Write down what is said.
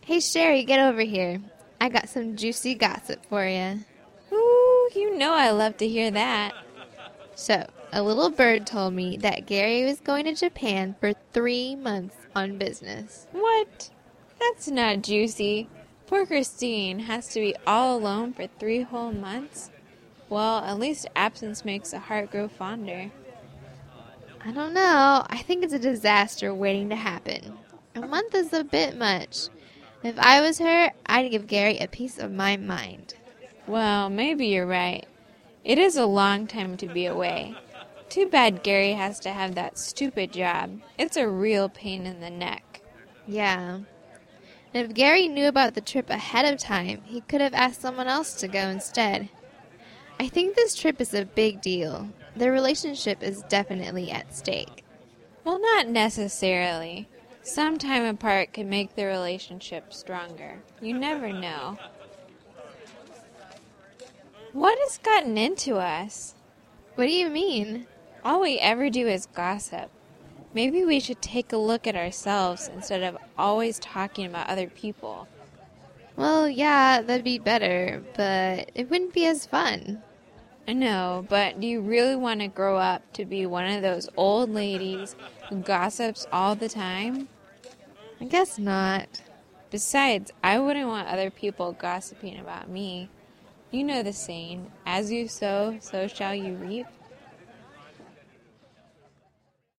Hey, Sherry, get over here. I got some juicy gossip for you. Ooh, you know I love to hear that. So, a little bird told me that Gary was going to Japan for 3 months on business. What? That's not juicy. Poor Christine has to be all alone for 3 whole months. Well, at least absence makes the heart grow fonder. I don't know. I think it's a disaster waiting to happen. A month is a bit much. If I was her, I'd give Gary a piece of my mind. Well, maybe you're right. It is a long time to be away. Too bad Gary has to have that stupid job. It's a real pain in the neck. Yeah. And if Gary knew about the trip ahead of time, he could have asked someone else to go instead. I think this trip is a big deal. Their relationship is definitely at stake. Well, not necessarily. Some time apart can make the relationship stronger. You never know. What has gotten into us? What do you mean? All we ever do is gossip. Maybe we should take a look at ourselves instead of always talking about other people. Well, yeah, that'd be better, but it wouldn't be as fun. I know, but do you really want to grow up to be one of those old ladies who gossips all the time? I guess not. Besides, I wouldn't want other people gossiping about me. You know the saying, as you sow, so shall you reap.